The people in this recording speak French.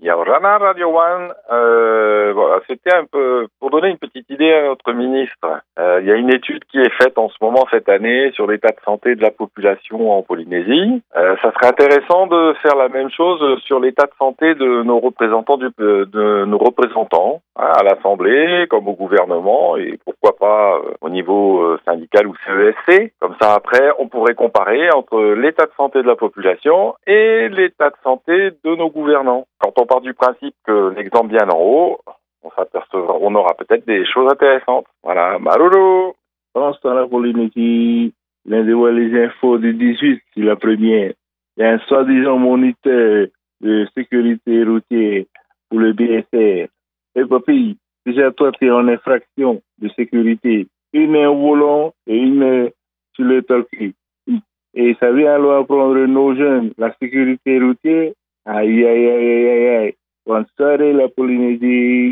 Yaorana Radio One, voilà, c'était un peu pour donner une petite idée à notre ministre. Il y a une étude qui est faite en ce moment cette année sur l'état de santé de la population en Polynésie. Ça serait intéressant de faire la même chose sur l'état de santé de nos représentants à l'Assemblée comme au gouvernement et pourquoi pas au niveau syndical ou CESC. Comme ça après, on pourrait comparer entre l'état de santé de la population et l'état de santé de nos gouvernants. Quand on part du principe que l'exemple vient d'en haut, on aura peut-être des choses intéressantes. Voilà, Marulu. Pendant ce temps, la Polynésie, vient de voir les infos du 18, c'est la première. Il y a un soi-disant moniteur de sécurité routière pour le BSR. Et papy, déjà toi, tu es en infraction de sécurité. Une au volant et une sur le talkie. Et ça vient alors apprendre nos jeunes la sécurité routière. Aïe, aïe, aïe, aïe, aïe. Bonne soirée, la Polynésie.